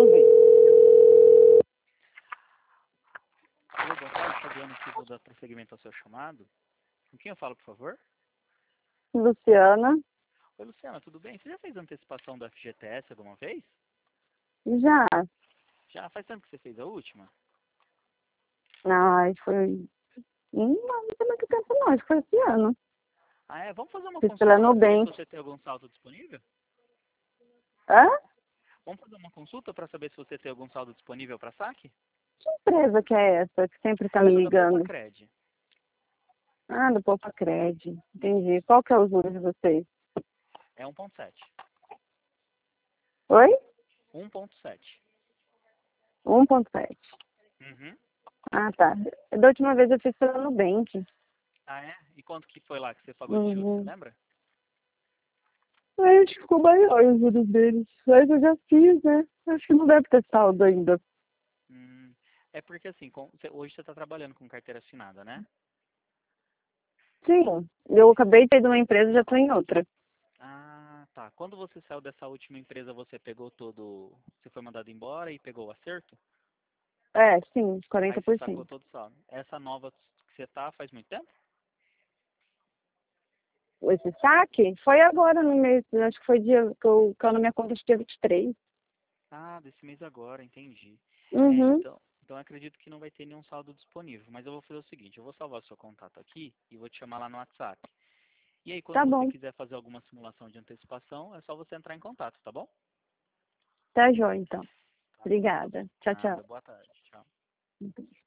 Alô, boa tarde, Fabiano aqui, vou dar prosseguimento ao seu chamado. Com quem eu falo, por favor? Luciana, Oi, Luciana, tudo bem? Você já fez antecipação do FGTS alguma vez? já. Já? Faz tempo que você fez a última? Ai, foi. Não tem muito tempo, não. Acho que foi esse ano. Ah, é? Vamos fazer uma Fiz pela consulta para saber se Nubank. você tem algum saldo disponível? Hã? Vamos fazer uma consulta para saber se você tem algum saldo disponível para saque? Que empresa que é essa que sempre tá me Essa da ligando? Poupa-Cred. Ah, do Poupa Cred. Entendi. Qual que é o juros de vocês? É 1,7. Oi? 1,7. 1,7. Uhum. Ah, tá. Da última vez eu fiz pela Nubank. Ah, é? E quanto que foi lá que você pagou de juros, você Uhum. lembra? Aí acho que ficou maior os juros deles. Mas eu já fiz, né? Acho que não deve ter saldo ainda. Hum, É porque assim, hoje você está trabalhando com carteira assinada, né? Sim. Eu acabei de sair de uma empresa e já tô em outra. Ah, tá. Quando você saiu dessa última empresa, você pegou todo. Você foi mandado embora e pegou o acerto? É, sim, Aí você 40%. sacou todo o saldo. Essa nova que você tá faz muito tempo? Esse saque foi agora no mês, acho que foi dia que eu caiu na minha conta de dia 23. Ah, desse mês agora, entendi. Uhum, Então eu acredito que não vai ter nenhum saldo disponível. Mas eu vou fazer o seguinte, eu vou salvar o seu contato aqui e vou te chamar lá no WhatsApp. E aí, quando tá você bom. quiser fazer alguma simulação de antecipação, é só você entrar em contato, tá bom? Tá jóia, então. Tá bom, então. Obrigada. Tchau, Nada, tchau. boa tarde. Tchau.